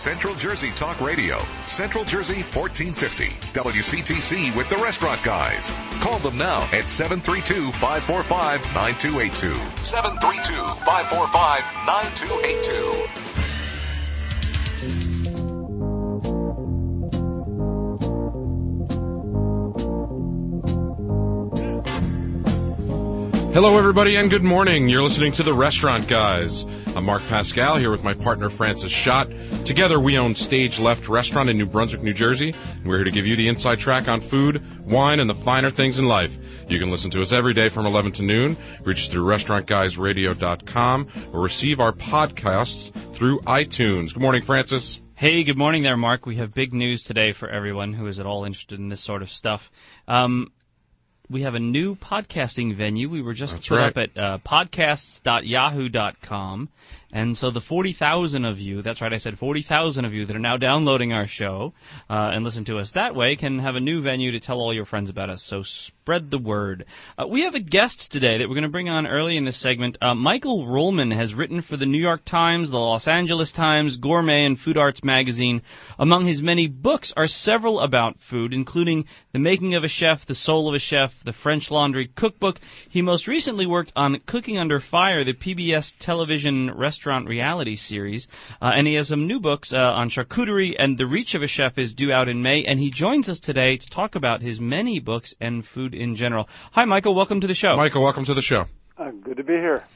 Central Jersey Talk Radio. Central Jersey 1450. WCTC with the Restaurant Guys. Call them now at 732-545-9282. 732-545-9282. Hello, everybody, and good morning. You're listening to The Restaurant Guys. I'm Mark Pascal here with my partner, Francis Schott. Together, we own Stage Left Restaurant in New Brunswick, New Jersey. And we're here to give you the inside track on food, wine, and the finer things in life. You can listen to us every day from 11 to noon. Reach us through restaurantguysradio.com or receive our podcasts through iTunes. Good morning, Francis. Hey, good morning there, Mark. We have big news today for everyone who is at all interested in this sort of stuff. We have a new podcasting venue. We were just put up at podcasts.yahoo.com. And so the 40,000 of you, that's right, I said 40,000 of you that are now downloading our show and listen to us that way can have a new venue to tell all your friends about us. So spread the word. We have a guest today that we're going to bring on early in this segment. Michael Ruhlman has written for the New York Times, the Los Angeles Times, Gourmet, and Food Arts magazine. Among his many books are several about food, including The Making of a Chef, The Soul of a Chef, The French Laundry Cookbook. He most recently worked on Cooking Under Fire, the PBS television restaurant reality series, and he has some new books on charcuterie, and The Reach of a Chef is due out in May, and he joins us today to talk about his many books and food in general. Hi, Michael. Welcome to the show. Michael, welcome to the show. Good to be here.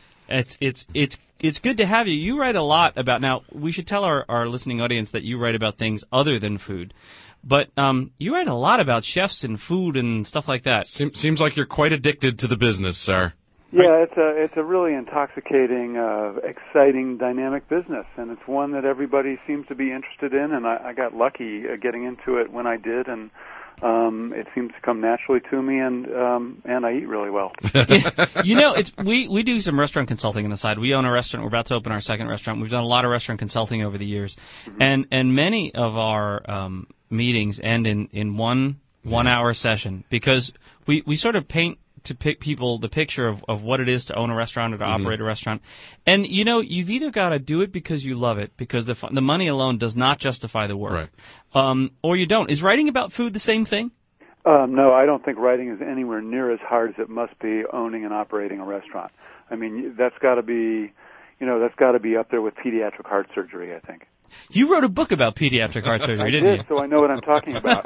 It's good to have you. You write a lot about, now, we should tell our listening audience that you write about things other than food. But you write a lot about chefs and food and stuff like that. Seems like you're quite addicted to the business, sir. Yeah, it's a really intoxicating, exciting, dynamic business, and it's one that everybody seems to be interested in. And I got lucky getting into it when I did, and it seems to come naturally to me, and I eat really well. You know, we do some restaurant consulting on the side. We own a restaurant. We're about to open our second restaurant. We've done a lot of restaurant consulting over the years, and many of our meetings end in one hour session because we sort of paint to pick people the picture of what it is to own a restaurant or to operate a restaurant. And, you know, you've either got to do it because you love it, because the money alone does not justify the work, or you don't. Is writing about food the same thing? No, I don't think writing is anywhere near as hard as it must be owning and operating a restaurant. I mean, that's got to be up there with pediatric heart surgery, I think. You wrote a book about pediatric heart surgery, didn't you? So I know what I'm talking about.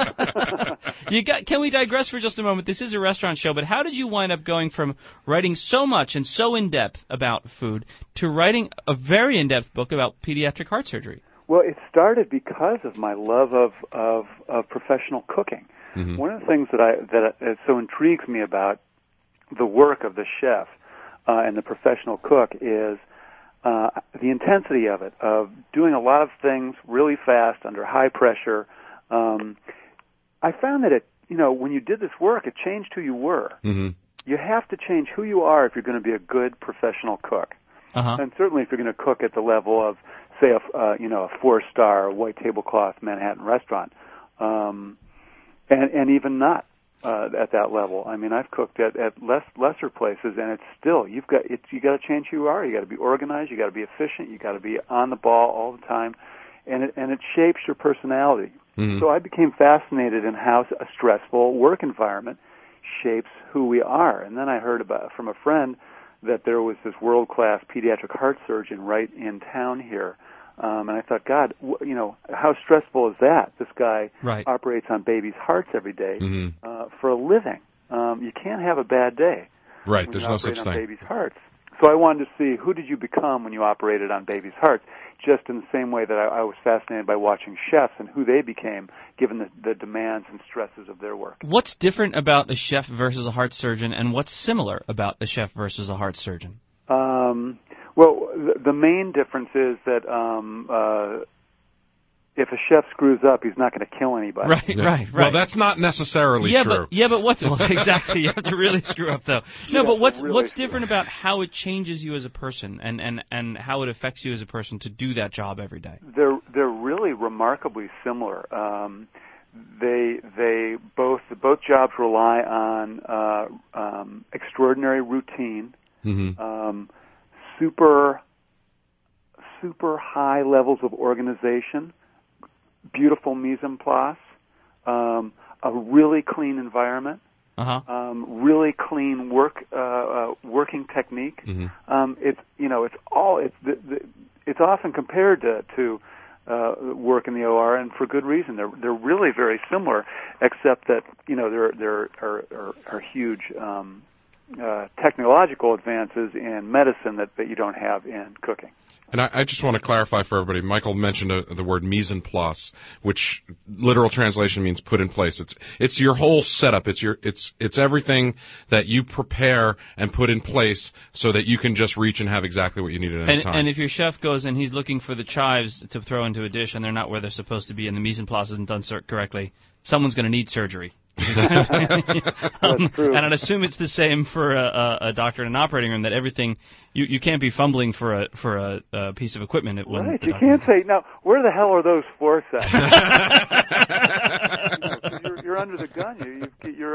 Can we digress for just a moment? This is a restaurant show, but how did you wind up going from writing so much and so in-depth about food to writing a very in-depth book about pediatric heart surgery? Well, it started because of my love of professional cooking. Mm-hmm. One of the things that so intrigues me about the work of the chef and the professional cook is the intensity of it, of doing a lot of things really fast under high pressure. I found that when you did this work, it changed who you were. Mm-hmm. You have to change who you are if you're going to be a good professional cook. And certainly if you're going to cook at the level of, say, a 4-star white tablecloth Manhattan restaurant, and even not. At that level. I mean, I've cooked at lesser places, and it's still you got to change who you are. You got to be organized. You got to be efficient. You got to be on the ball all the time, and it shapes your personality. Mm-hmm. So I became fascinated in how a stressful work environment shapes who we are. And then I heard from a friend that there was this world-class pediatric heart surgeon right in town here. And I thought, God, how stressful is that? This guy operates on babies' hearts every day for a living. You can't have a bad day. Right, there's no such on thing. Babies' hearts. So I wanted to see who did you become when you operated on babies' hearts, just in the same way that I was fascinated by watching chefs and who they became, given the demands and stresses of their work. What's different about a chef versus a heart surgeon, and what's similar about a chef versus a heart surgeon? Well, the main difference is that if a chef screws up, he's not going to kill anybody. Right. Well, that's not necessarily true. But what's exactly? You have to really screw up, though. No, but what's different about how it changes you as a person and how it affects you as a person to do that job every day? They're really remarkably similar. They both jobs rely on extraordinary routine. Mm-hmm. Super high levels of organization, beautiful mise en place, a really clean environment, really clean working technique. It's often compared to work in the OR, and for good reason. They're really very similar, except that there are huge technological advances in medicine that you don't have in cooking. And I just want to clarify for everybody. Michael mentioned the word mise en place, which literal translation means put in place. It's your whole setup. It's everything that you prepare and put in place so that you can just reach and have exactly what you need at any time. And if your chef goes and he's looking for the chives to throw into a dish and they're not where they're supposed to be and the mise en place isn't done correctly, someone's going to need surgery. That's true. And I'd assume it's the same for a doctor in an operating room, that everything you can't be fumbling for a piece of equipment. Right. You can't say, now, where the hell are those forceps? You're under the gun.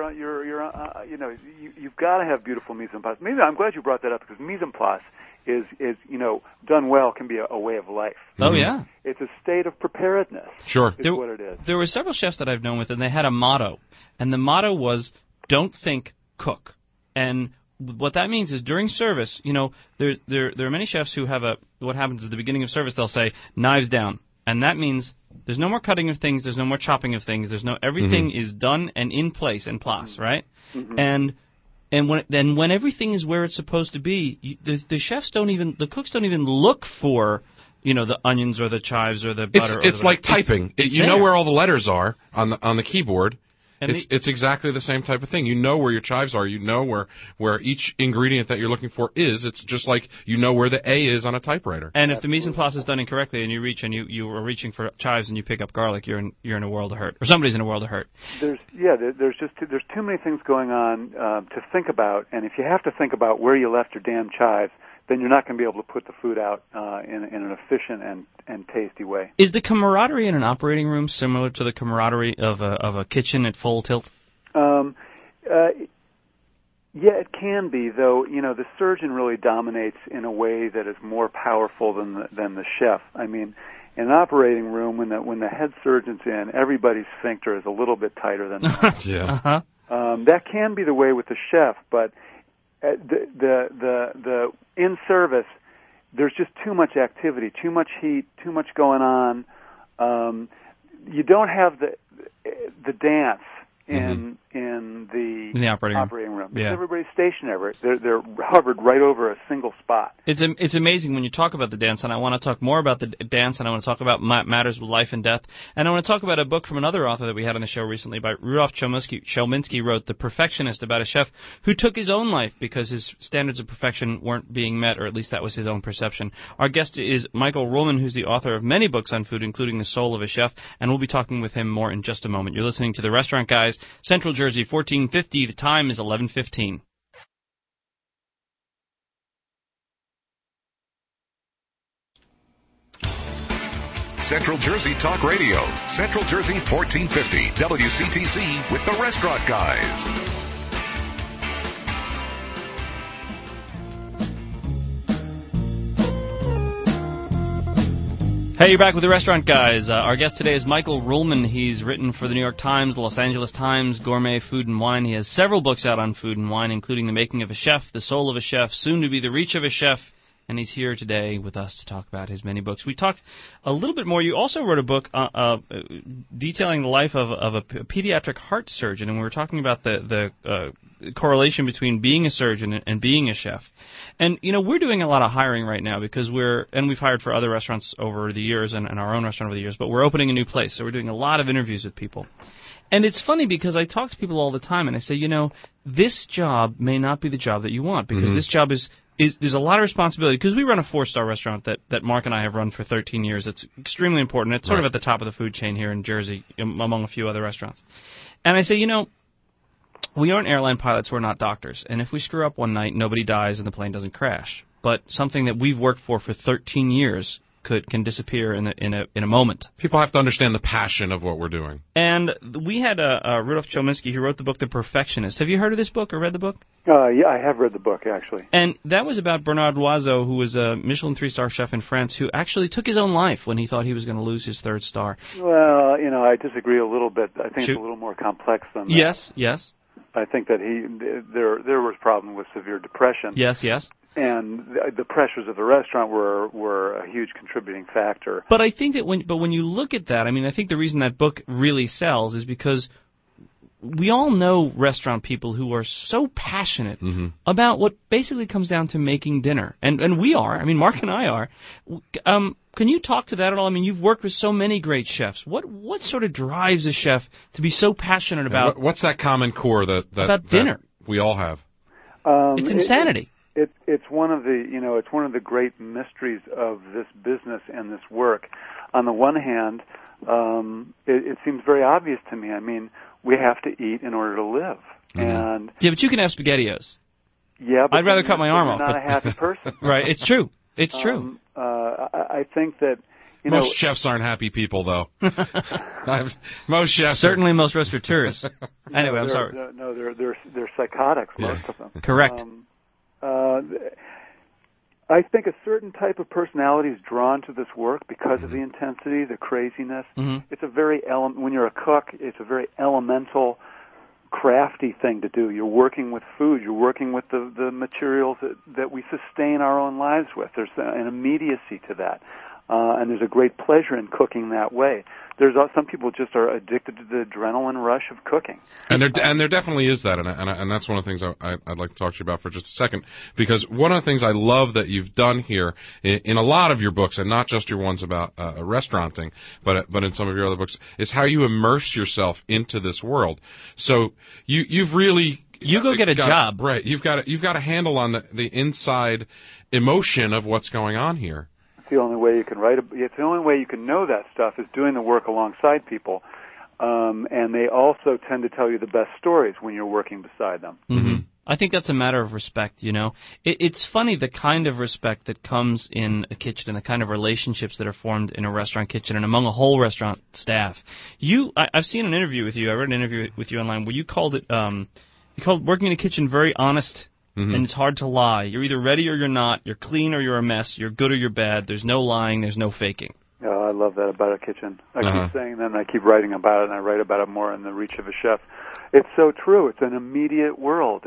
You've got to have beautiful mise en place. Maybe I'm glad you brought that up, because mise en place is done well, can be a way of life. Oh, yeah. It's a state of preparedness. Sure. Is what it is. There were several chefs that I've known with, and they had a motto. And the motto was, don't think, cook. And what that means is during service, there are many chefs who have what happens at the beginning of service, they'll say, knives down. And that means there's no more cutting of things, there's no more chopping of things, everything is done and in place, en place, right? Mm-hmm. And when everything is where it's supposed to be, the cooks don't even look for, the onions or the chives or the butter. It's like typing. You know where all the letters are on the keyboard. And it's exactly the same type of thing. You know where your chives are. You know where each ingredient that you're looking for is. It's just like you know where the A is on a typewriter. And if the mise en place is done incorrectly, and you reach and you are reaching for chives and you pick up garlic, you're in a world of hurt, or somebody's in a world of hurt. There's too many things going on to think about, and if you have to think about where you left your damn chives, then you're not going to be able to put the food out in an efficient and tasty way. Is the camaraderie in an operating room similar to the camaraderie of a kitchen at full tilt? Yeah, it can be, though. The surgeon really dominates in a way that is more powerful than the chef. I mean, in an operating room, when the head surgeon's in, everybody's sphincter is a little bit tighter than that. Yeah. That can be the way with the chef, but the in service, there's just too much activity, too much heat, too much going on. You don't have the dance in the operating room. Yeah. Everybody's stationary. They're hovered right over a single spot. It's amazing when you talk about the dance, and I want to talk more about the dance, and I want to talk about matters of life and death, and I want to talk about a book from another author that we had on the show recently by Rudolf Chelminsky wrote The Perfectionist, about a chef who took his own life because his standards of perfection weren't being met, or at least that was his own perception. Our guest is Michael Ruhlman, who's the author of many books on food, including The Soul of a Chef, and we'll be talking with him more in just a moment. You're listening to The Restaurant Guys, Central Jersey, 1450. The time is 11:15. Central Jersey Talk Radio, Central Jersey 1450, WCTC with the Restaurant Guys. Hey, you're back with the Restaurant Guys. Our guest today is Michael Ruhlman. He's written for the New York Times, the Los Angeles Times, Gourmet Food and Wine. He has several books out on food and wine, including The Making of a Chef, The Soul of a Chef, soon to be The Reach of a Chef, and he's here today with us to talk about his many books. We talked a little bit more. You also wrote a book detailing the life of a pediatric heart surgeon, and we were talking about the correlation between being a surgeon and being a chef. And, we're doing a lot of hiring right now because we've hired for other restaurants over the years and our own restaurant over the years, but we're opening a new place, so we're doing a lot of interviews with people. And it's funny because I talk to people all the time and I say, this job may not be the job that you want because this job is there's a lot of responsibility because we run a 4-star restaurant that Mark and I have run for 13 years. It's extremely important. It's sort of at the top of the food chain here in Jersey among a few other restaurants. And I say, we aren't airline pilots, we're not doctors. And if we screw up one night, nobody dies and the plane doesn't crash. But something that we've worked for 13 years can disappear in a moment. People have to understand the passion of what we're doing. And we had Rudolf Chominsky, who wrote the book The Perfectionist. Have you heard of this book or read the book? Yeah, I have read the book, actually. And that was about Bernard Loiseau, who was a Michelin 3-star chef in France, who actually took his own life when he thought he was going to lose his 3rd star. Well, I disagree a little bit. I think it's a little more complex than that. Yes. I think that there was problem with severe depression. Yes. And the pressures of the restaurant were a huge contributing factor. But I think that when you look at that, I mean, I think the reason that book really sells is because we all know restaurant people who are so passionate about what basically comes down to making dinner. And we are. I mean, Mark and I are. Can you talk to that at all? I mean, you've worked with so many great chefs. What sort of drives a chef to be so passionate about... What's that common core about dinner we all have? It's insanity. It's one of the great mysteries of this business and this work. On the one hand, it seems very obvious to me. I mean, we have to eat in order to live. And but you can have SpaghettiOs. Yeah, but I'd rather cut my arm off. You're not a happy person. Right, it's true. It's true. I think that most chefs aren't happy people, though. Most chefs, certainly most restaurateurs. Anyway, I'm sorry. No, they're psychotics, most of them. Correct. I think a certain type of personality is drawn to this work because of the intensity, the craziness. It's a very when you're a cook, it's a very elemental, crafty thing to do. You're working with food. You're working with the materials that we sustain our own lives with. There's an immediacy to that, and there's a great pleasure in cooking that way. Some people just are addicted to the adrenaline rush of cooking. And there definitely is that, and that's one of the things I'd like to talk to you about for just a second, because one of the things I love that you've done here in a lot of your books, and not just your ones about restauranting, but in some of your other books, is how you immerse yourself into this world. So you've really go get a job, right? You've got a handle on the inside emotion of what's going on here. The only way you can it's the only way you can know that stuff is doing the work alongside people, and they also tend to tell you the best stories when you're working beside them. I think that's a matter of respect, It's funny the kind of respect that comes in a kitchen, the kind of relationships that are formed in a restaurant kitchen and among a whole restaurant staff. I've seen an interview with you, I read an interview with you online where you called working in a kitchen very honest. And it's hard to lie. You're either ready or you're not. You're clean or you're a mess. You're good or you're bad. There's no lying. There's no faking. I love that about a kitchen. I keep saying that, and I keep writing about it, and I write about it more in The Reach of a Chef. It's so true. It's an immediate world.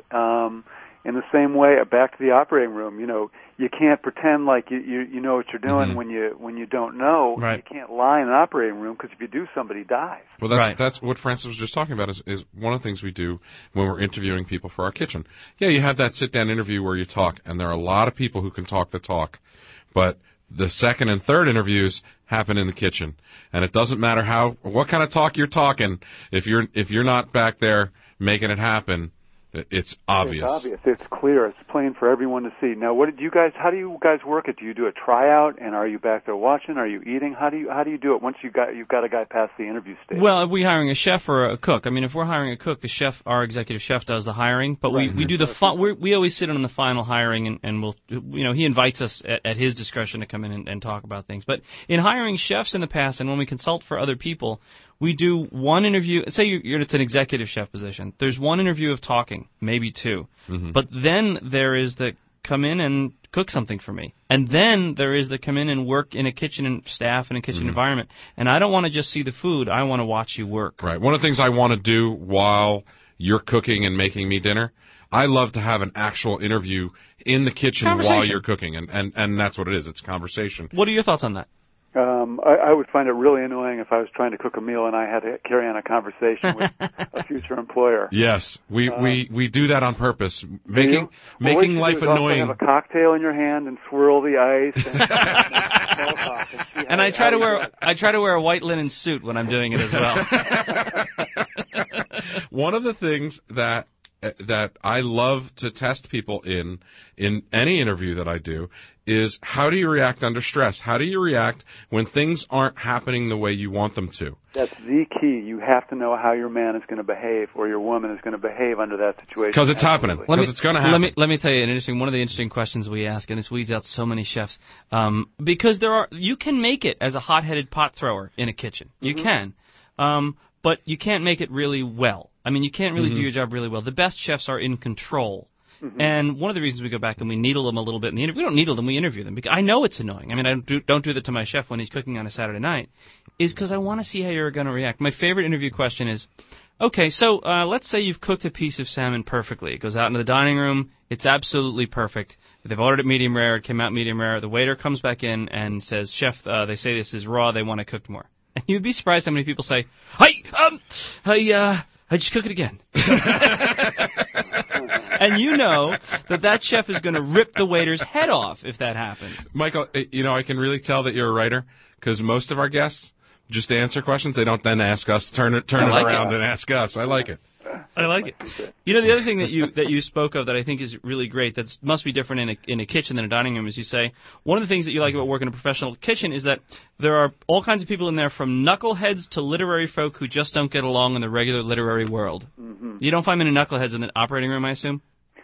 In the same way, back to the operating room, you can't pretend like you know what you're doing when you don't know. Right. You can't lie in an operating room because if you do, somebody dies. Well, that's what Francis was just talking about is one of the things we do when we're interviewing people for our kitchen. Yeah, you have that sit-down interview where you talk, and there are a lot of people who can talk the talk, but the second and third interviews happen in the kitchen, and it doesn't matter what kind of talk you're talking. If you're not back there making it happen, it's obvious. It's obvious. It's clear. It's plain for everyone to see. Now, how do you guys work it? Do you do a tryout, and are you back there watching? Are you eating? How do you do it once you've got a guy past the interview stage? Well, are we hiring a chef or a cook? I mean, if we're hiring a cook, our executive chef does the hiring, but we do we always sit in on the final hiring, and we'll he invites us at his discretion to come in and talk about things. But in hiring chefs in the past, and when we consult for other people, we do one interview. Say it's an executive chef position. There's one interview of talking, maybe two. But then there is the come in and cook something for me. And then there is the come in and work in a kitchen and staff in a kitchen environment. And I don't want to just see the food. I want to watch you work. Right. One of the things I want to do while you're cooking and making me dinner, I love to have an actual interview in the kitchen while you're cooking. And that's what it is. It's conversation. What are your thoughts on that? I would find it really annoying if I was trying to cook a meal and I had to carry on a conversation with a future employer. Yes, we do that on purpose, making life annoying. Have a cocktail in your hand and swirl the ice. And I try to wear a white linen suit when I'm doing it as well. One of the things that that I love to test people in any interview that I do is how do you react under stress? How do you react when things aren't happening the way you want them to? That's the key. You have to know how your man is going to behave or your woman is going to behave under that situation. Because it's happening. Because it's going to happen. Let me tell you one of the interesting questions we ask, and this weeds out so many chefs, because you can make it as a hot-headed pot thrower in a kitchen. You can. But you can't make it really well. I mean, you can't really do your job really well. The best chefs are in control. And one of the reasons we go back and we needle them a little bit in the interview, we don't needle them, we interview them, because I know it's annoying. I mean, I don't do that to my chef when he's cooking on a Saturday night, is because I want to see how you're going to react. My favorite interview question is, okay, so let's say you've cooked a piece of salmon perfectly. It goes out into the dining room. It's absolutely perfect. They've ordered it medium rare. It came out medium rare. The waiter comes back in and says, Chef, they say this is raw. They want it cooked more. And you'd be surprised how many people say, I just cook it again. And you know that chef is going to rip the waiter's head off if that happens. Michael, I can really tell that you're a writer because most of our guests just answer questions. They don't then ask us, turn it around and ask us. I like it. I like it. You know, the other thing that you spoke of that I think is really great, that must be different in a kitchen than a dining room, is you say one of the things that you like about working in a professional kitchen is that there are all kinds of people in there, from knuckleheads to literary folk who just don't get along in the regular literary world. You don't find many knuckleheads in the operating room, I assume?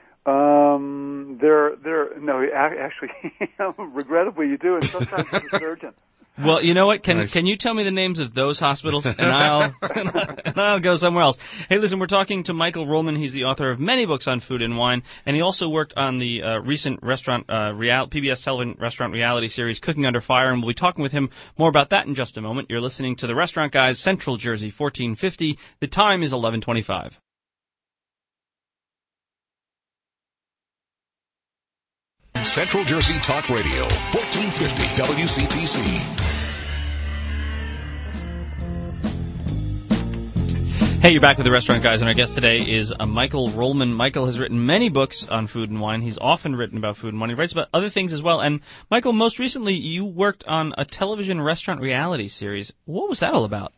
Actually, regrettably you do, and sometimes it's a surgeon. Well, you know what? Can you tell me the names of those hospitals, and I'll go somewhere else. Hey, listen, we're talking to Michael Ruhlman. He's the author of many books on food and wine, and he also worked on the recent PBS television restaurant reality series Cooking Under Fire, and we'll be talking with him more about that in just a moment. You're listening to The Restaurant Guys, Central Jersey, 1450. The time is 11:25. Central Jersey Talk Radio, 1450 WCTC. Hey, you're back with The Restaurant Guys, and our guest today is Michael Ruhlman. Michael has written many books on food and wine. He's often written about food and wine. He writes about other things as well. And, Michael, most recently you worked on a television restaurant reality series. What was that all about?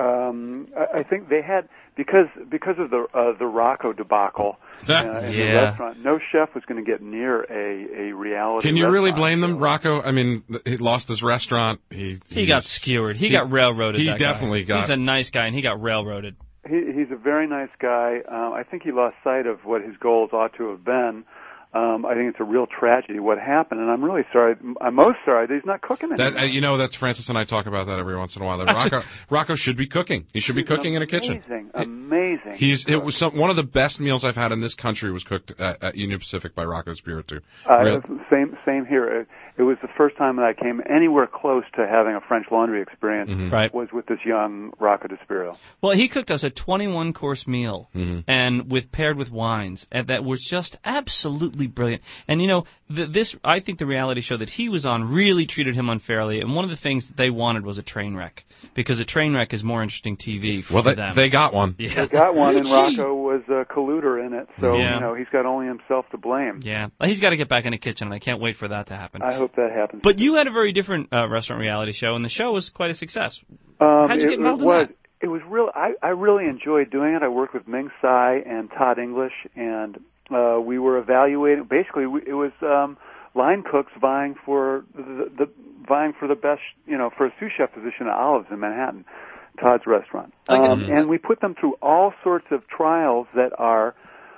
I think they had, because of the Rocco debacle in the restaurant, no chef was going to get near a reality. Can you really blame them, Rocco? I mean, he lost his restaurant. He got skewered. He got railroaded. He definitely got. He's a nice guy, and he got railroaded. He's a very nice guy. I think he lost sight of what his goals ought to have been. I think it's a real tragedy what happened, and I'm really sorry. I'm most sorry that he's not cooking anymore. That's Francis and I talk about that every once in a while. Rocco should be cooking. He should be cooking in a kitchen. Amazing. It was one of the best meals I've had in this country was cooked at Union Pacific by Rocco Spiritu. Same here. It was the first time that I came anywhere close to having a French Laundry experience. Right. Was with this young Rocco Spiritu. Well, he cooked us a 21-course meal, and paired with wines, and that was just absolutely brilliant. And I think the reality show that he was on really treated him unfairly. And one of the things that they wanted was a train wreck, because a train wreck is more interesting TV for them. They got one. Yeah. They got one, and Rocco was a colluder in it. So he's got only himself to blame. Yeah, he's got to get back in the kitchen, and I can't wait for that to happen. I hope that happens. But you had a very different restaurant reality show, and the show was quite a success. How'd you get involved in that? It was real. I really enjoyed doing it. I worked with Ming Tsai and Todd English, and we were evaluating. Basically, it was line cooks vying for the best, for a sous chef position at Olives in Manhattan, Todd's restaurant. And we put them through all sorts of trials that are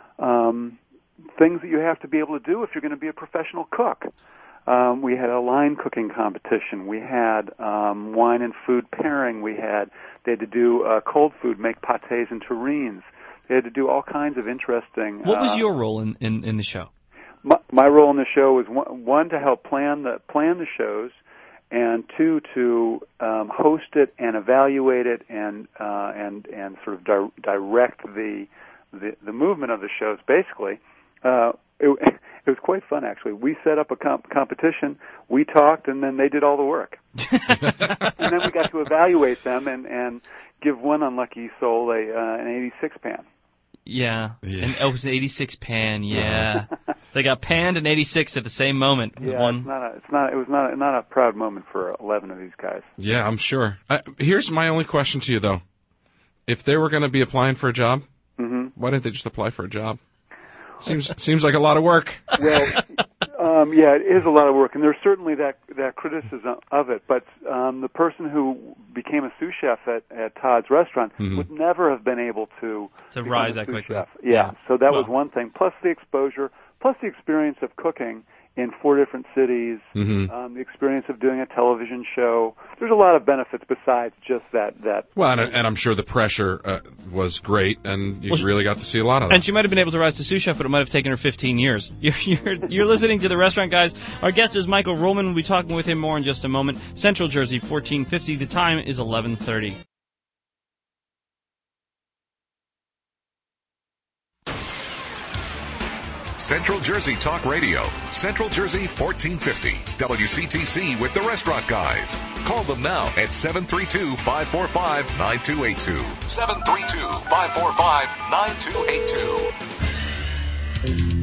things that you have to be able to do if you're going to be a professional cook. We had a line cooking competition. We had wine and food pairing. They had to do cold food, make pâtés and terrines. They had to do all kinds of interesting. What was your role in the show? My role in the show was one to help plan the shows, and two to host it and evaluate it and sort of direct the movement of the shows. Basically, it was quite fun, actually. We set up a competition, we talked, and then they did all the work. And then we got to evaluate them and give one unlucky soul an 86 pan. Yeah. And it was an 86 pan, yeah. They got panned and 86 at the same moment. Yeah, it was not a proud moment for 11 of these guys. Yeah, I'm sure. Here's my only question to you, though. If they were going to be applying for a job, why didn't they just apply for a job? Seems like a lot of work. Well, yeah, it is a lot of work, and there's certainly that criticism of it. But the person who became a sous chef at Todd's restaurant would never have been able to rise that quickly. Chef. Yeah, so that was one thing. Plus the exposure, plus the experience of cooking in 4 different cities, the experience of doing a television show. There's a lot of benefits besides just that. Well, and I'm sure the pressure was great, and you really got to see a lot of that. And she might have been able to rise to sous chef, but it might have taken her 15 years. You're listening to The Restaurant Guys. Our guest is Michael Ruhlman. We'll be talking with him more in just a moment. Central Jersey, 1450. The time is 11:30. Central Jersey Talk Radio, Central Jersey 1450, WCTC with the Restaurant Guys. Call them now at 732-545-9282. 732-545-9282.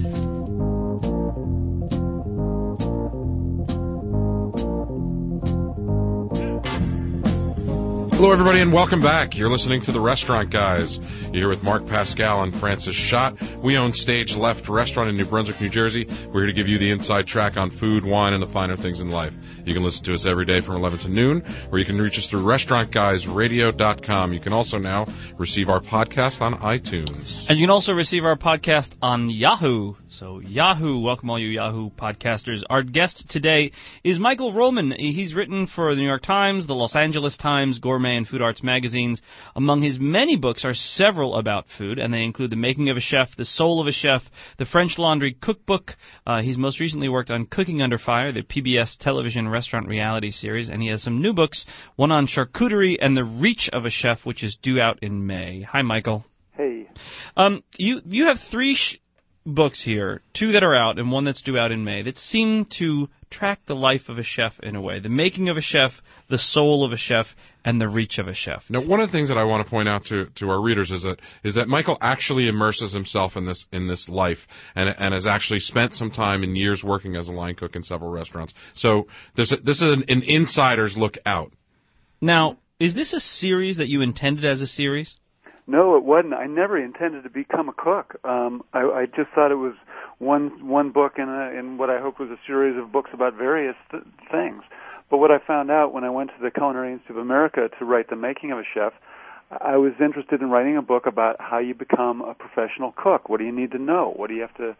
Hello, everybody, and welcome back. You're listening to The Restaurant Guys. You're here with Mark Pascal and Francis Schott. We own Stage Left Restaurant in New Brunswick, New Jersey. We're here to give you the inside track on food, wine, and the finer things in life. You can listen to us every day from 11 to noon, or you can reach us through restaurantguysradio.com. You can also now receive our podcast on iTunes. And you can also receive our podcast on Yahoo. So Yahoo, welcome all you Yahoo podcasters. Our guest today is Michael Ruhlman. He's written for the New York Times, the Los Angeles Times, Gourmet, and Food Arts magazines. Among his many books are several about food, and they include The Making of a Chef, The Soul of a Chef, The French Laundry Cookbook. He's most recently worked on Cooking Under Fire, the PBS television restaurant reality series, and he has some new books, one on charcuterie and The Reach of a Chef, which is due out in May. Hi, Michael. Hey. You have 3 books here, 2 that are out and 1 that's due out in May, that seem to track the life of a chef in a way. The Making of a Chef, The Soul of a Chef, and The Reach of a Chef. Now, one of the things that I want to point out to our readers is that Michael actually immerses himself in this life and has actually spent some time and years working as a line cook in several restaurants. So this is an insider's look out. Now, is this a series that you intended as a series? No, it wasn't. I never intended to become a cook. I just thought it was one book in what I hoped was a series of books about various things. But what I found out when I went to the Culinary Institute of America to write The Making of a Chef, I was interested in writing a book about how you become a professional cook. What do you need to know? How does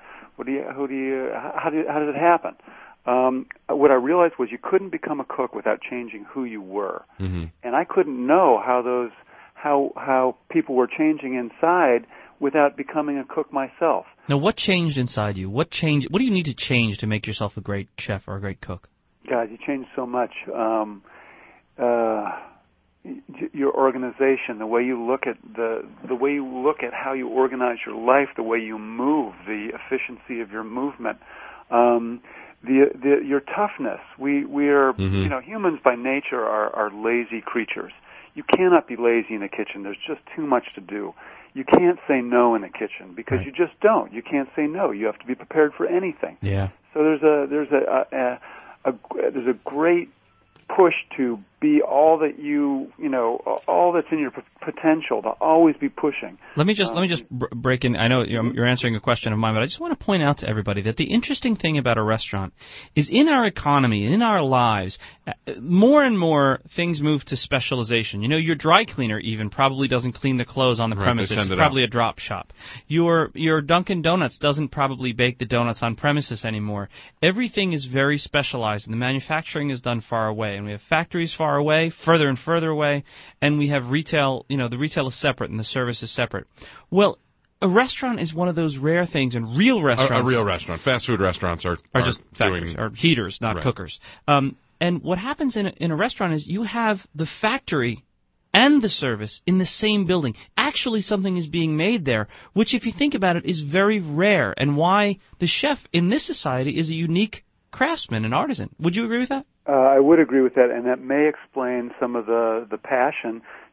it happen? What I realized was you couldn't become a cook without changing who you were. Mm-hmm. And I couldn't know how people were changing inside without becoming a cook myself. Now, what changed inside you? What do you need to change to make yourself a great chef or a great cook? God, you change so much. Your organization, the way you look at the way you look at how you organize your life, the way you move, the efficiency of your movement, your toughness. We are humans by nature are lazy creatures. You cannot be lazy in the kitchen. There's just too much to do. You can't say no in the kitchen because you just don't. You can't say no. You have to be prepared for anything. Yeah. So there's a great push to be all that all that's in your potential, to always be pushing. Let me just break in. I know you're answering a question of mine, but I just want to point out to everybody that the interesting thing about a restaurant is in our economy, in our lives, more and more things move to specialization. Your dry cleaner even probably doesn't clean the clothes on the premises. It's probably a drop shop. Your Dunkin' Donuts doesn't probably bake the donuts on premises anymore. Everything is very specialized, and the manufacturing is done far away, and we have factories far away, further and further away, and we have retail, the retail is separate and the service is separate. Well, a restaurant is one of those rare things, and real restaurants... A real restaurant. Fast food restaurants are just factories, or heaters, not cookers. And what happens in a restaurant is you have the factory and the service in the same building. Actually, something is being made there, which, if you think about it, is very rare, and why the chef in this society is a unique craftsman and artisan. Would you agree with that? I would agree with that, and that may explain some of the passion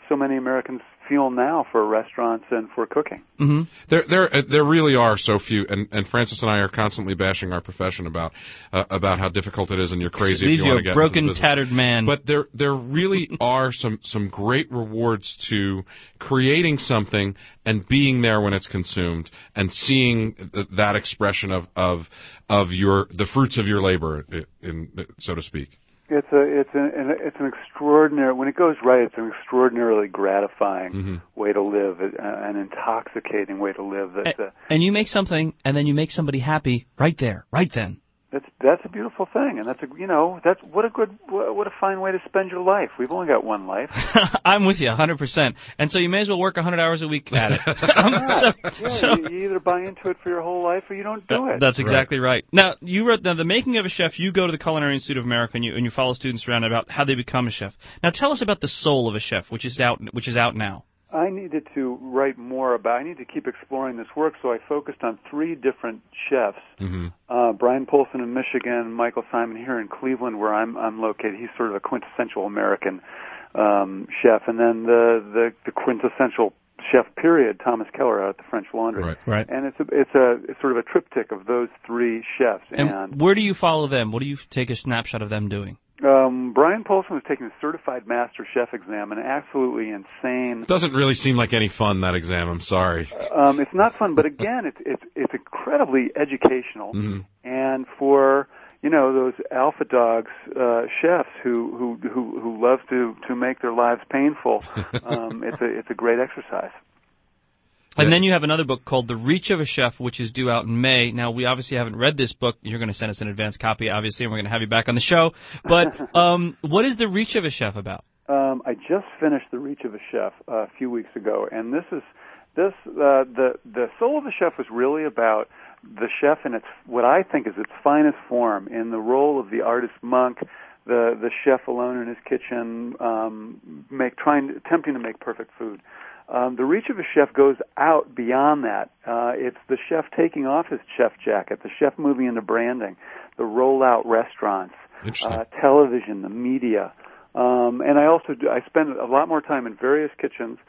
so many Americans feel now for restaurants and for cooking. Mm-hmm. There really are so few, and Francis and I are constantly bashing our profession about how difficult it is, and you're crazy if you want to get broken, into the business. Tattered man. But there really are some great rewards to creating something and being there when it's consumed and seeing that expression of the fruits of your labor, so to speak. It's an extraordinary, when it goes right, it's an extraordinarily gratifying way to live, an intoxicating way to live. And you make something, and then you make somebody happy right there, right then. That's a beautiful thing, and that's what a fine way to spend your life. We've only got one life. I'm with you 100%, and so you may as well work 100 hours a week at it. You either buy into it for your whole life or you don't do it. That's exactly right. Now you wrote The Making of a Chef. You go to the Culinary Institute of America and you follow students around about how they become a chef. Now tell us about The Soul of a Chef, which is out now. I needed to write more about. I need to keep exploring this work, so I focused on 3 different chefs. Brian Polson in Michigan, Michael Simon here in Cleveland, where I'm located. He's sort of a quintessential American chef, and then the quintessential chef period, Thomas Keller out at the French Laundry. Right. And it's sort of a triptych of those 3 chefs. And where do you follow them? What do you take a snapshot of them doing? Brian Polson was taking the Certified Master Chef exam, and absolutely insane. Doesn't really seem like any fun, that exam. I'm sorry. It's not fun, but again, it's incredibly educational, and for those alpha dogs chefs who love to make their lives painful, it's a great exercise. And then you have another book called The Reach of a Chef, which is due out in May. Now, we obviously haven't read this book. You're going to send us an advance copy, obviously, and we're going to have you back on the show. But what is The Reach of a Chef about? I just finished The Reach of a Chef a few weeks ago, and the Soul of a Chef was really about the chef in what I think is its finest form, in the role of the artist monk, the chef alone in his kitchen, attempting to make perfect food. The Reach of a Chef goes out beyond that. It's the chef taking off his chef jacket, the chef moving into branding, the rollout restaurants, television, the media. And I spend a lot more time in various kitchens,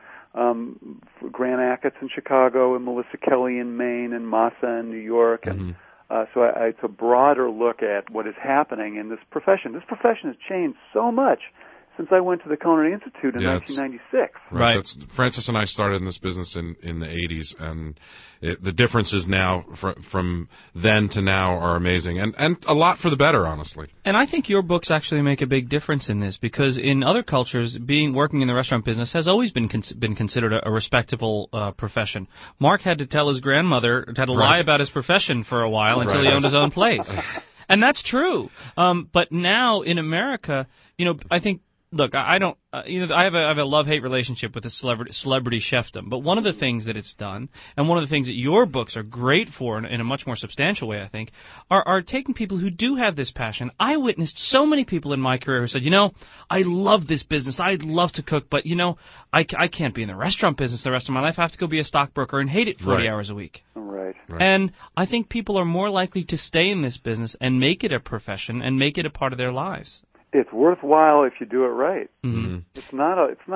Grant Achatz in Chicago and Melissa Kelly in Maine and Masa in New York. And so it's a broader look at what is happening in this profession. This profession has changed so much since I went to the Culinary Institute in 1996. Right. Francis and I started in this business in the 80s, and the differences now from then to now are amazing, and a lot for the better, honestly. And I think your books actually make a big difference in this, because in other cultures, working in the restaurant business has always been considered a respectable profession. Mark had to tell his grandmother, had to lie about his profession for a while until he owned his own place. And that's true. But now in America, I think, look, I don't. I have a love-hate relationship with the celebrity chefdom. But one of the things that it's done, and one of the things that your books are great for, in a much more substantial way, I think, are taking people who do have this passion. I witnessed so many people in my career who said, I love this business. I'd love to cook, but I can't be in the restaurant business the rest of my life. I have to go be a stockbroker and hate it 40 hours a week. Right. And I think people are more likely to stay in this business and make it a profession and make it a part of their lives. It's worthwhile if you do it right. Mm-hmm. It's not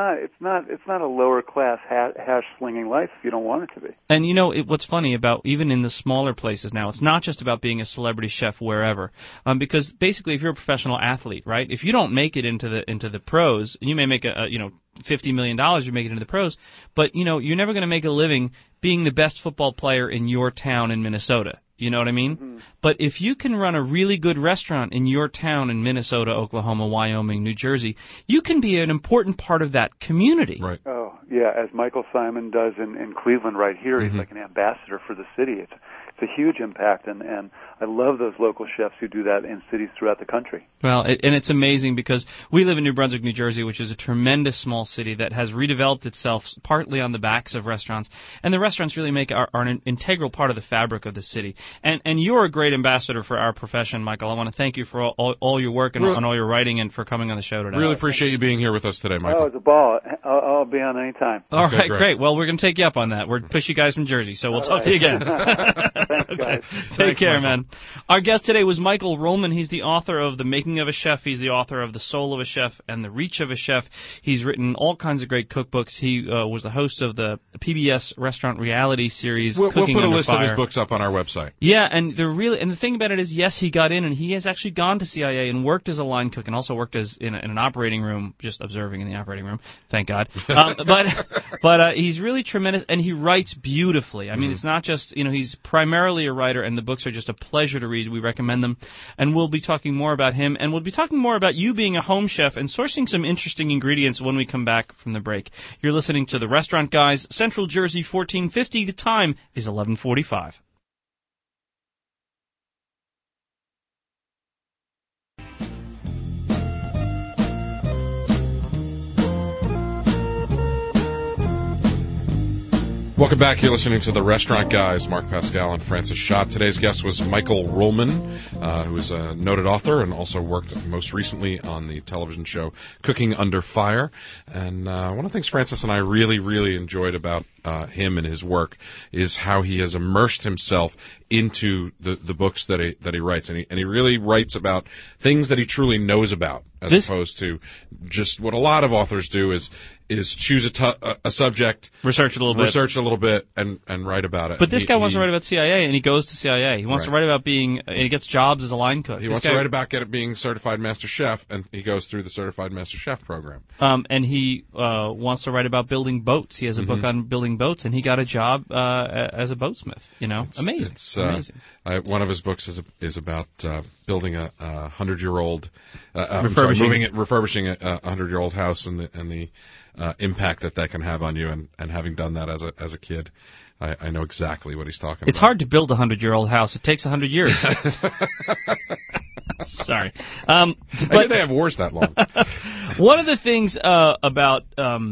a lower class hash slinging life if you don't want it to be. And what's funny about even in the smaller places now, it's not just about being a celebrity chef wherever, because basically if you're a professional athlete, right, if you don't make it into the pros, and you may make $50 million, you make it into the pros, but you're never going to make a living being the best football player in your town in Minnesota. You know what I mean? Mm-hmm. But if you can run a really good restaurant in your town in Minnesota, Oklahoma, Wyoming, New Jersey, you can be an important part of that community. Right. Oh, yeah, as Michael Simon does in Cleveland right here. He's like an ambassador for the city. It's a huge impact, and I love those local chefs who do that in cities throughout the country. Well, and it's amazing because we live in New Brunswick, New Jersey, which is a tremendous small city that has redeveloped itself partly on the backs of restaurants, and the restaurants really are an integral part of the fabric of the city. And you're a great ambassador for our profession, Michael. I want to thank you for all your work and all your writing and for coming on the show today. Really appreciate you being here with us today, Michael. Oh, it's a ball. I'll be on any anytime. All right, great. Well, we're going to take you up on that. We're push you guys from Jersey, so we'll talk to you again. Thanks, guys. Take care, man. Our guest today was Michael Ruhlman. He's the author of The Making of a Chef. He's the author of The Soul of a Chef and The Reach of a Chef. He's written all kinds of great cookbooks. He was the host of the PBS restaurant reality series, We'll Cooking put a Under list Fire. of his books up on our website. Yeah, and the thing about it is, yes, he got in, and he has actually gone to CIA and worked as a line cook, and also worked as in an operating room, just observing in the operating room. Thank God. But he's really tremendous, and he writes beautifully. I mean, it's not just, he's primarily a writer, and the books are just a pleasure to read. We recommend them, and we'll be talking more about him, and we'll be talking more about you being a home chef and sourcing some interesting ingredients when we come back from the break. You're listening to The Restaurant Guys, Central Jersey, 1450. The time is 11:45. Welcome back. You're listening to The Restaurant Guys, Mark Pascal and Francis Schott. Today's guest was Michael Ruhlman, who is a noted author and also worked most recently on the television show Cooking Under Fire. And one of the things Francis and I really, really enjoyed about him and his work is how he has immersed himself into the books that he writes. And he really writes about things that he truly knows about, as opposed to just what a lot of authors do is choose a subject, research a little bit, and write about it. But this guy wants to write about CIA, and he goes to CIA. He wants to write about and he gets jobs as a line cook. He wants to write about being certified master chef, and he goes through the certified master chef program. And he wants to write about building boats. He has a book on building boats, and he got a job as a boatsmith. Amazing. Amazing. One of his books is about building a 100-year-old, refurbishing a 100-year-old house, and the impact that can have on you, and having done that as a kid, I know exactly what he's talking about. It's hard to build a 100-year-old house. It takes 100 years. Sorry. But they have wars that long. One of the things about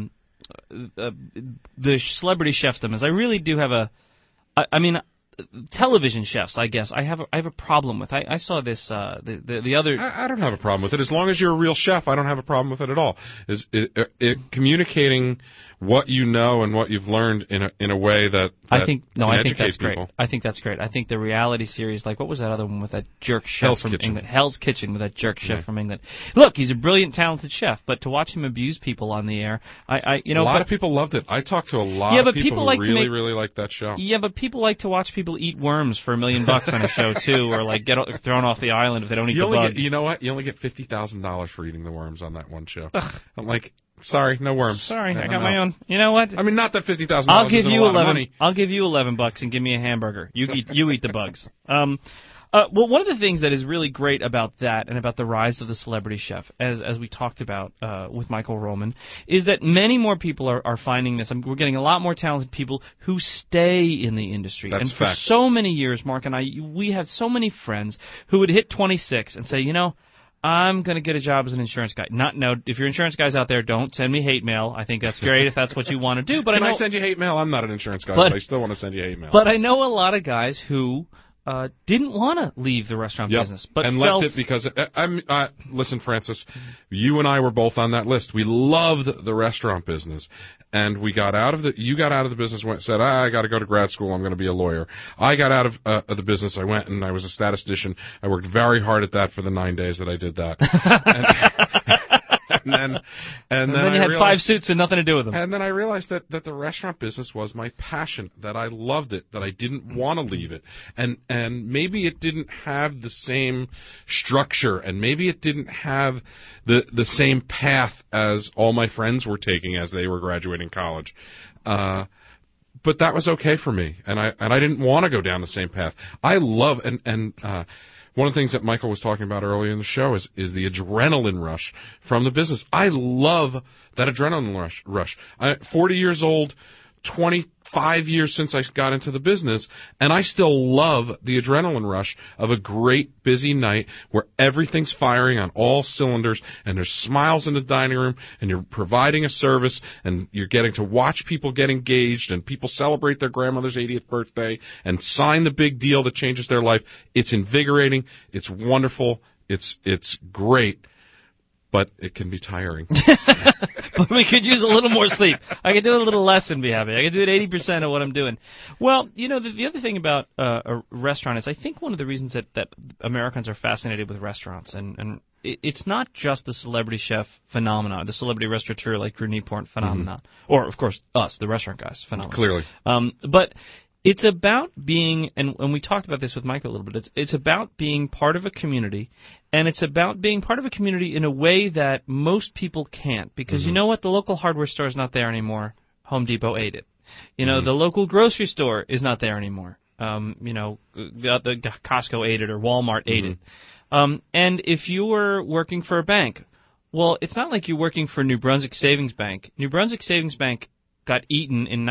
the celebrity chefdom is I really do have television chefs, I guess, I have a problem with. I saw this the other. I don't have a problem with it as long as you're a real chef. I don't have a problem with it at all. Is it communicating what you know and what you've learned in a way that I think that's people. great. I think that's great. I think the reality series, like what was that other one with that jerk chef from England? Hell's Kitchen with that jerk chef from England. Look, he's a brilliant, talented chef, but to watch him abuse people on the air, a lot of people loved it. I talked to a lot of people who really liked that show. Yeah, but people like to watch people eat worms for $1 million on a show too, or like get thrown off the island if they don't eat the bug. You know what? You only get $50,000 for eating the worms on that one show. I'm like, sorry, no worms. Sorry, I got my own. You know what? I mean, not that $50,000 isn't a lot of money. I'll give you $11 and give me a hamburger. You eat the bugs. Well, one of the things that is really great about that and about the rise of the celebrity chef, as we talked about with Michael Ruhlman, is that many more people are finding this. We're getting a lot more talented people who stay in the industry. That's and for so many years, Mark and we had so many friends who would hit 26 and say, I'm going to get a job as an insurance guy. No, if your insurance guys out there, don't send me hate mail. I think that's great if that's what you want to do. But I send you hate mail? I'm not an insurance guy, but I still want to send you hate mail. But I know a lot of guys who didn't want to leave the restaurant business, but left it because listen, Francis, you and I were both on that list. We loved the restaurant business, and we got out of the. You got out of the business, said, I got to go to grad school. I'm going to be a lawyer. I got out of the business. I went and I was a statistician. I worked very hard at that for the 9 days that I did that. And then you had 5 suits and nothing to do with them. And then I realized that the restaurant business was my passion, that I loved it, that I didn't want to leave it. And maybe it didn't have the same structure, and maybe it didn't have the same path as all my friends were taking as they were graduating college. But that was okay for me, and I didn't want to go down the same path. I love one of the things that Michael was talking about earlier in the show is the adrenaline rush from the business. I love that adrenaline rush. I'm 40 years old, 25 years since I got into the business, and I still love the adrenaline rush of a great busy night where everything's firing on all cylinders, and there's smiles in the dining room, and you're providing a service, and you're getting to watch people get engaged, and people celebrate their grandmother's 80th birthday and sign the big deal that changes their life. It's invigorating. It's wonderful. It's great. But it can be tiring. but we could use a little more sleep. I could do a little less and be happy. I could do it 80% of what I'm doing. Well, the other thing about a restaurant is I think one of the reasons that Americans are fascinated with restaurants, and it's not just the celebrity chef phenomenon, the celebrity restaurateur like Drew Nieporn phenomenon, or, of course, us, the restaurant guys phenomenon. Clearly. But it's about being, and we talked about this with Mike a little bit, it's about being part of a community, and it's about being part of a community in a way that most people can't, because you know what? The local hardware store is not there anymore. Home Depot ate it. The local grocery store is not there anymore. The Costco ate it or Walmart ate it. And if you were working for a bank, well, it's not like you're working for New Brunswick Savings Bank. New Brunswick Savings Bank got eaten in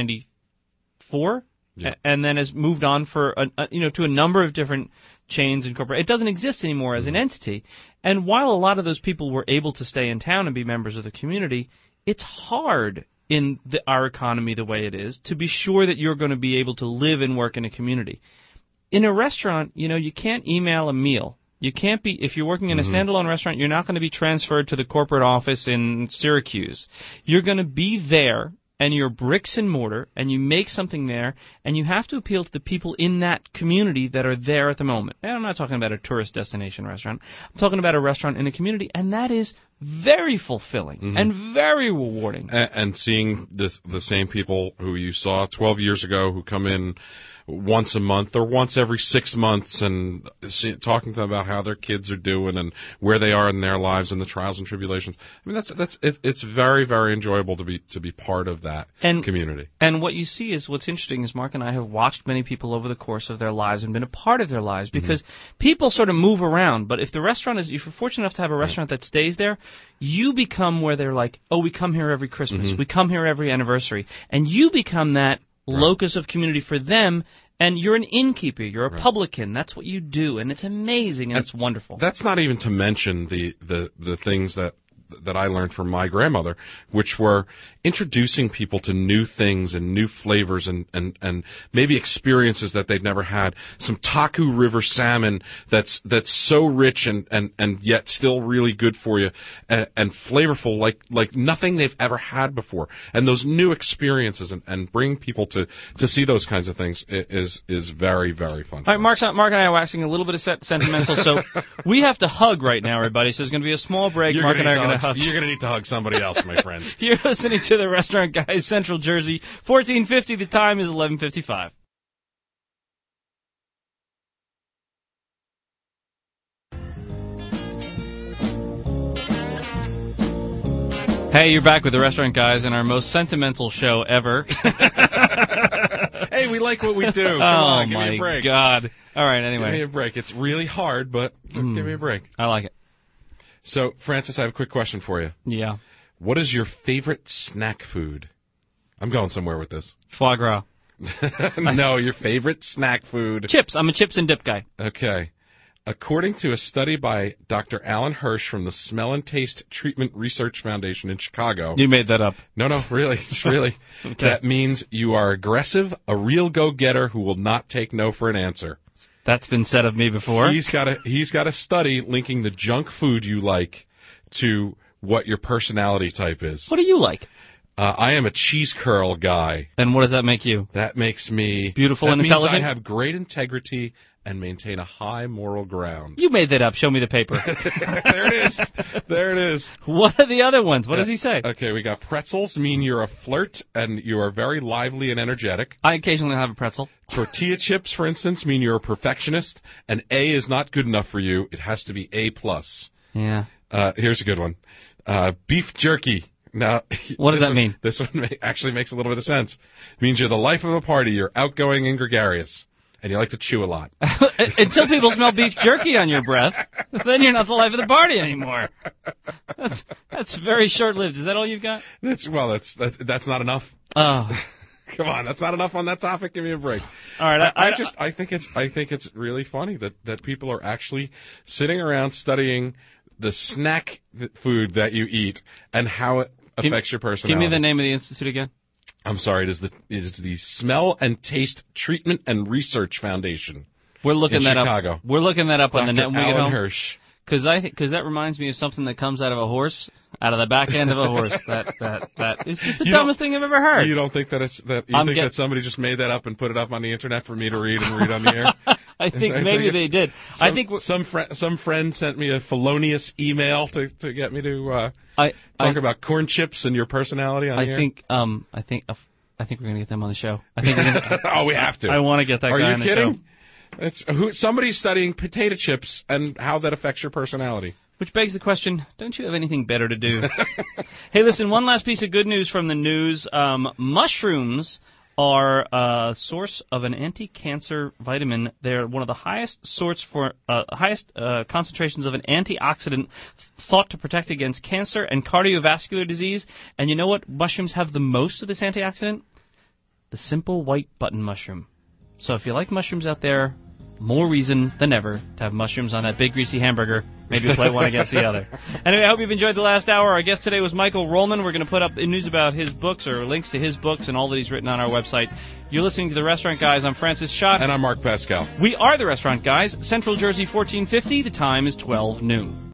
1994. Yeah. And then has moved on to a number of different chains and corporate. It doesn't exist anymore as an entity. And while a lot of those people were able to stay in town and be members of the community, it's hard in our economy the way it is to be sure that you're going to be able to live and work in a community. In a restaurant, you can't email a meal. You can't be, if you're working in a standalone restaurant, you're not going to be transferred to the corporate office in Syracuse. You're going to be there, and you're bricks and mortar, and you make something there, and you have to appeal to the people in that community that are there at the moment. And I'm not talking about a tourist destination restaurant. I'm talking about a restaurant in a community, and that is very fulfilling and very rewarding. And seeing the same people who you saw 12 years ago who come in once a month or once every 6 months and talking to them about how their kids are doing and where they are in their lives and the trials and tribulations. I mean, it's very, very enjoyable to be part of that community. And what you see is what's interesting is Mark and I have watched many people over the course of their lives and been a part of their lives because people sort of move around. But if the restaurant if you're fortunate enough to have a restaurant that stays there, you become where they're like, oh, we come here every Christmas, we come here every anniversary, and you become that locus of community for them, and you're an innkeeper, you're a publican, that's what you do, and it's amazing, and it's wonderful. That's not even to mention the things that I learned from my grandmother, which were introducing people to new things and new flavors and maybe experiences that they'd never had. Some Taku River salmon that's so rich and yet still really good for you and flavorful like nothing they've ever had before. And those new experiences and bring people to see those kinds of things is very, very fun. All right, Mark and I are waxing a little bit of sentimental, so we have to hug right now, everybody. So there's going to be a small break. Mark and I are going to hug. You're going to need to hug somebody else, my friend. You're listening to the Restaurant Guys, Central Jersey, 1450. The time is 11:55. Hey, you're back with the Restaurant Guys in our most sentimental show ever. Hey, we like what we do. Come on, give me a break. Oh, my God. All right, anyway. Give me a break. It's really hard, but give me a break. I like it. So, Francis, I have a quick question for you. Yeah. What is your favorite snack food? I'm going somewhere with this. Foie gras. No, your favorite snack food. Chips. I'm a chips and dip guy. Okay. According to a study by Dr. Alan Hirsch from the Smell and Taste Treatment Research Foundation in Chicago. You made that up. No, really. It's really. Okay. That means you are aggressive, a real go-getter who will not take no for an answer. That's been said of me before. He's got a study linking the junk food you like to what your personality type is. What do you like? I am a cheese curl guy. And what does that make you? That makes me beautiful and intelligent. That means I have great integrity and maintain a high moral ground. You made that up. Show me the paper. There it is. There it is. What are the other ones? What does he say? Okay, we got pretzels mean you're a flirt and you are very lively and energetic. I occasionally have a pretzel. Tortilla chips, for instance, mean you're a perfectionist, and A is not good enough for you. It has to be A+. Yeah. Here's a good one. Beef jerky. Now, what does that mean? This one actually makes a little bit of sense. It means you're the life of a party. You're outgoing and gregarious, and you like to chew a lot. Until people smell beef jerky on your breath, then you're not the life of the party anymore. That's very short-lived. Is that all you've got? That's not enough. Oh. Come on, that's not enough on that topic. Give me a break. All right, I think it's really funny that people are actually sitting around studying the snack food that you eat and how it affects your personality. Give me the name of the institute again. I'm sorry. It is the Smell and Taste Treatment and Research Foundation. We're looking in that Chicago. up. We're looking that up on the net when we get home. Hirsch. Because that reminds me of something that comes out of a horse, out of the back end of a horse. That is just the dumbest thing I've ever heard. You don't think that somebody just made that up and put it up on the internet for me to read and read on the air? I think maybe they did. I think some friend sent me a felonious email to get me to talk about corn chips and your personality on the air. I think we're gonna get them on the show. I think we're gonna, oh, we have to. I want to get that guy on the show. Are you kidding? Somebody's studying potato chips and how that affects your personality. Which begs the question, don't you have anything better to do? Hey, listen, one last piece of good news from the news. Mushrooms are a source of an anti-cancer vitamin. They're one of the highest concentrations of an antioxidant thought to protect against cancer and cardiovascular disease. And you know what mushrooms have the most of this antioxidant? The simple white button mushroom. So if you like mushrooms out there, more reason than ever to have mushrooms on that big greasy hamburger. Maybe play one against the other. Anyway, I hope you've enjoyed the last hour. Our guest today was Michael Ruhlman. We're going to put up news about his books or links to his books and all that he's written on our website. You're listening to The Restaurant Guys. I'm Francis Schott. And I'm Mark Pascal. We are The Restaurant Guys. Central Jersey 1450. The time is 12 noon.